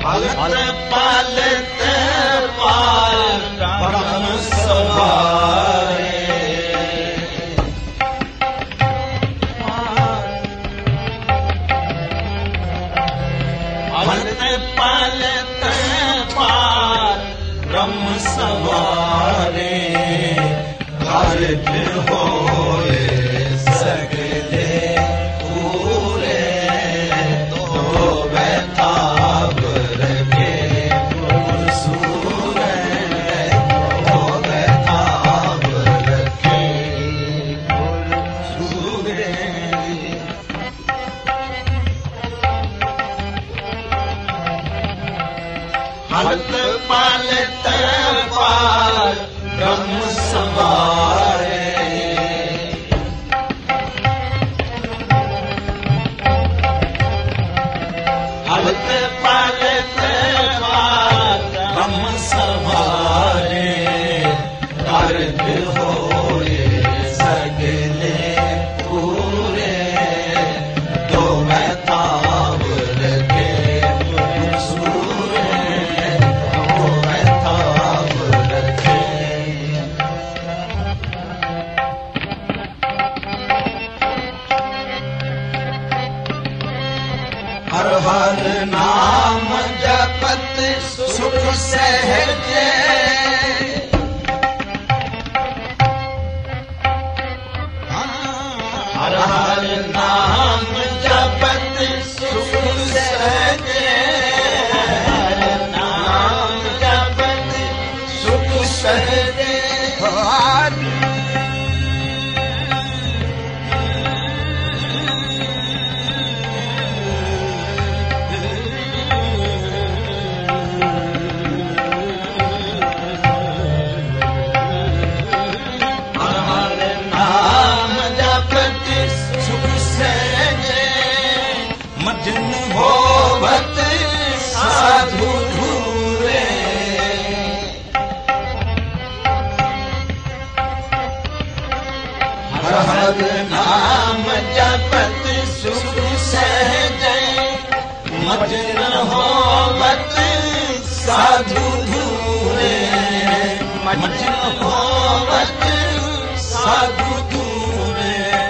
हलत पालत पाल परम सवारे। हलत पालत पाल ब्रह्म सवारे। हरित होए सगले पूरे तो बैताब रखे सूरे तो बैताब रखे सूरे। हलत पालत पाल ब्रह्म सवारे। हलत पालत पाल ब्रह्म सवारे। अर्ध होए सगले पूरे तो बैताब रखे सूरे तो बैताब रखे। हर हर नाम जपत सुख सहजे। हर हर नाम जपत सुख सहजे। हर नाम जपत सुख सहजे। मजन होवत साधु धूरे। हर हर नाम जपत सुख सहजे। मजन होवत साधु धूरे। मजन होवत साधु धूरे।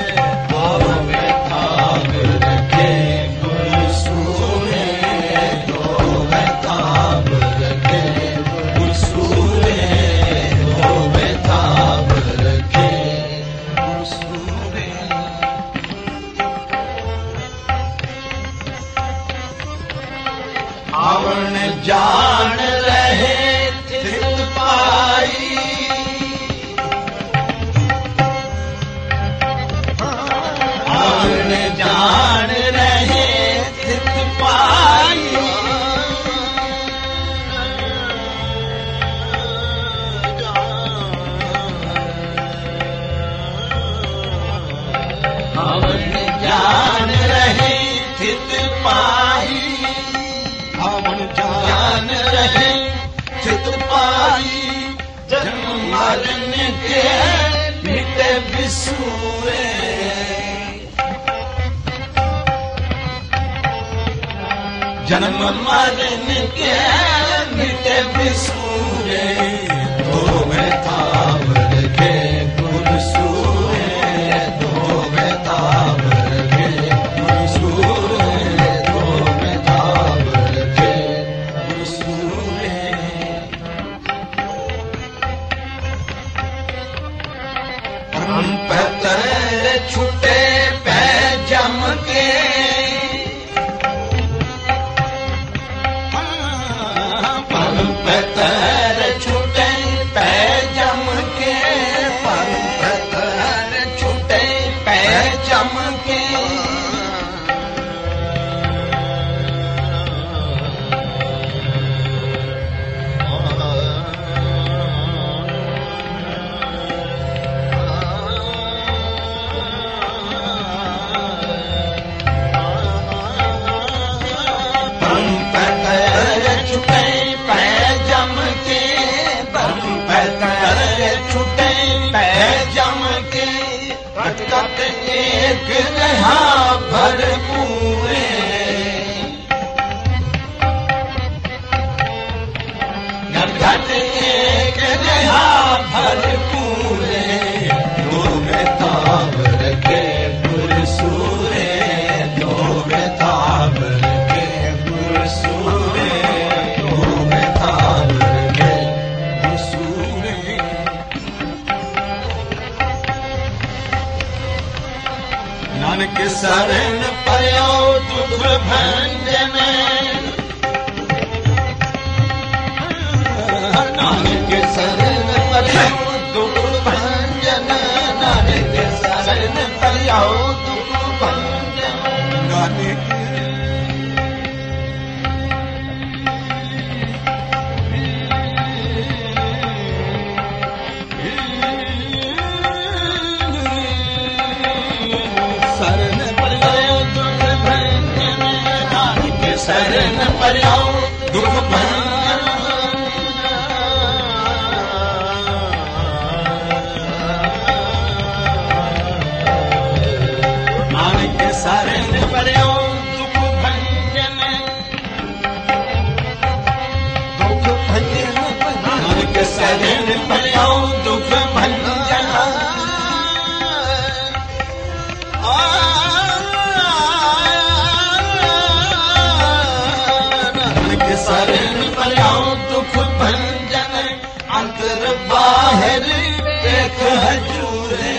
आवण जान रहे थित पाई। आवण जान रहे थित पाई। आवण जान रहे थित पाई। आवण जान रहे चित पाई। जन्म मरण के मिटे बिसूरे। जन्म मरण के मिटे बिसूरे तो बैताब रखे गुरसूरे। तो बैताब रखे गुरसूरे तो बैताब रखे गुरसूरे। हम पतर छुटे पै जम के। हम पतर छुटे पै जम परियाओ दुख भंजन नानक शरण परियाओ दुख भंजन नानक शरण परियाओ दुख भंजन दुख भंजन नानक शरण परियाओ दुख भंजन शरण परियाओ दुख भंजन अंतर बाहर देख हजूरे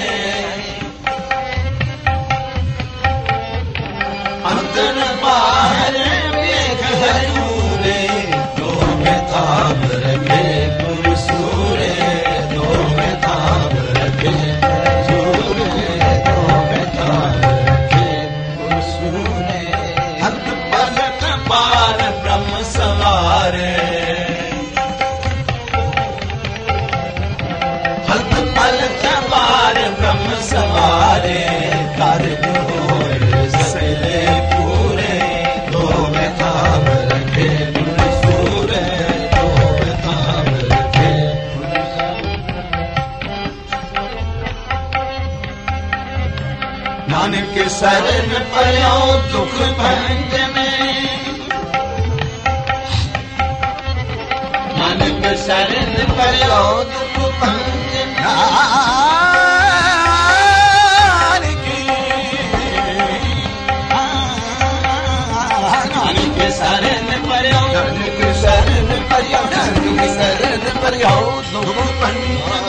अंतर बाहर देख हजूरे दो में थाम रखे गुरु सूरे दो में थाम रखे सूरे दो में थाम रखे गुरु सूरे हक पलट पार ब्रह्म सवारे हक पलट पार ब्रह्म सवारे कार्य होए सले पूरे दो में थाम रखे गुरु सूरे दो में थाम रखे नानक शरण परियाओ दुख भंजन नानक शरण परियाओ दुख भंजन नानक शरण परियाओ नानक शरण परियाओ नानक शरण परियाओ दुख भंजन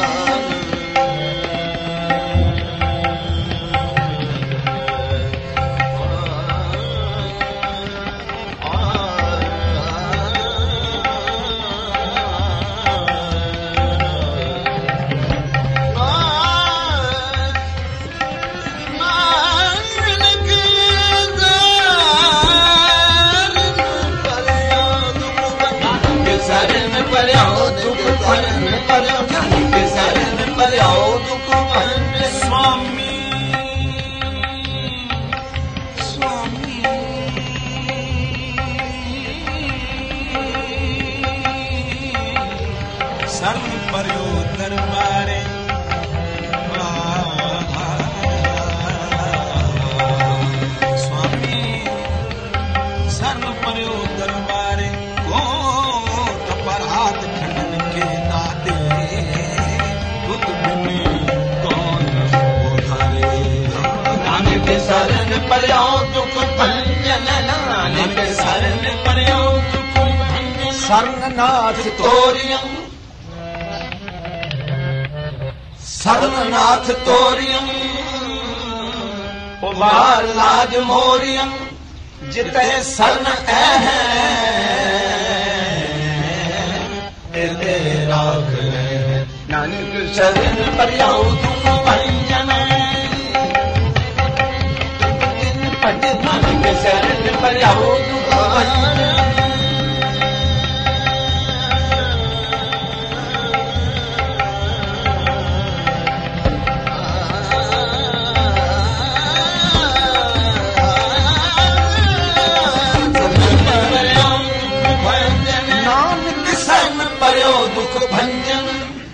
शरण परियाओ दुख भंजन नानक शरण परियाओ दुख भंजन स्वामी स्वामी शरण परियो दरबारे स्वामी शरण परियो दरबारे हाथ खंडन के नाते खुद बिनी कौन उधारे नानक शरण परियाओ दुख भंजन नानक शरण परियाओ दुख भंजन शरणनाथ तोरियम शरणनाथ तोरियम उबार लाज मोरियम जिते शरण है राग नानक शरण परियाओ दुख भंजन नानक शरण परियाओ दुख भंजन नानक शरण परियाओ दुख भंजन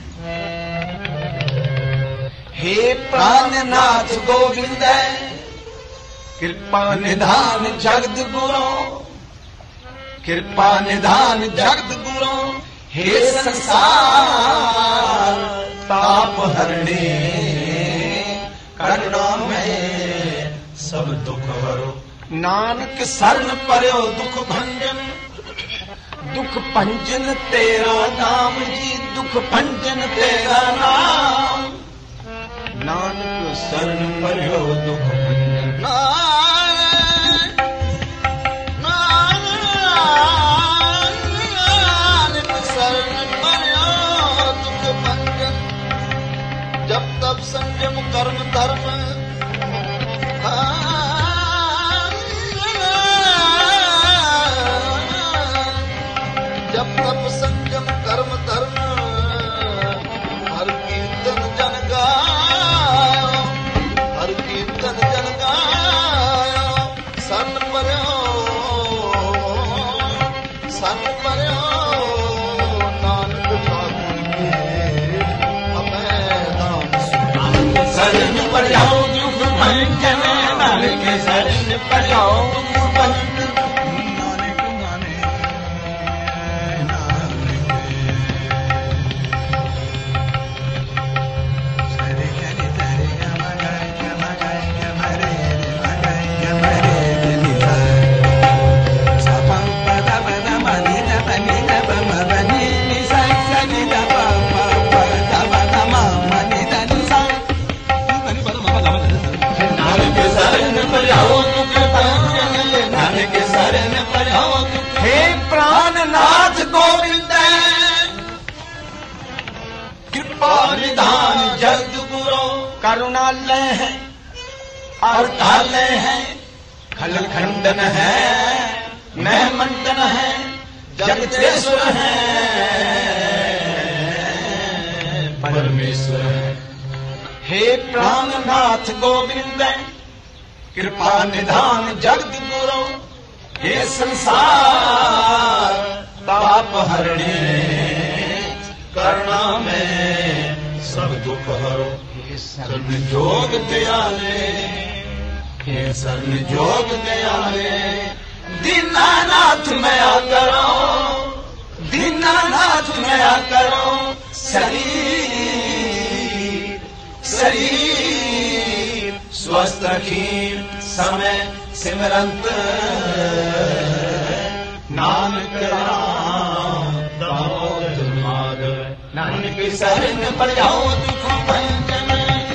हे प्राणनाथ गोविंद कृपा निधान जगत गुरो कृपा निधान जगत गुरो हे संसार ताप हरणे करुणा में सब दुख हरो नानक शरण परियाओ दुख भंजन दुख भंजन तेरा नाम जी दुख भंजन तेरा नाम नानक शरण परियाओ दुख भंजन नानक शरण परियाओ दुख भंजन जब तब संयम कर्म धर्म सन पर्यो नानक ठाकुर के अभयदान शरण पर्यो दुख भंजन नानक शरण पर्यो दुख भंजन नानक माने हे प्राणनाथ गोविंद कृपा निधान जगत गुरु करुणालय है अवतालय है खल खंडन है महमंडन है जगतेश्वर है परमेश्वर है। हे प्राणनाथ गोविंद कृपा निधान जगत गुरु ये संसार ताप हरणे करुणा में सब दुख हरो हे शरण जोग दयाले हे शरण जोग दयाले दीनानाथ मया करो दीनानाथ मया करो शरीर स्वस्थ रखी समय सिमरंत नानक राम दामोदर माधव नानक शरण पर जाओ दुख भंजन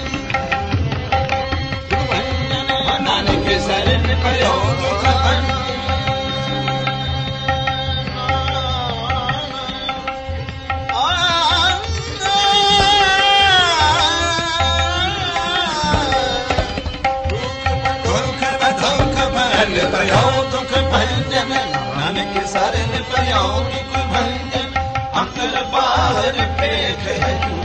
नानक शरण पर जाओ दुख भंजन दुख भंजन नानक शरण पर्यो दुख भंजन अंतर बाहर पेख है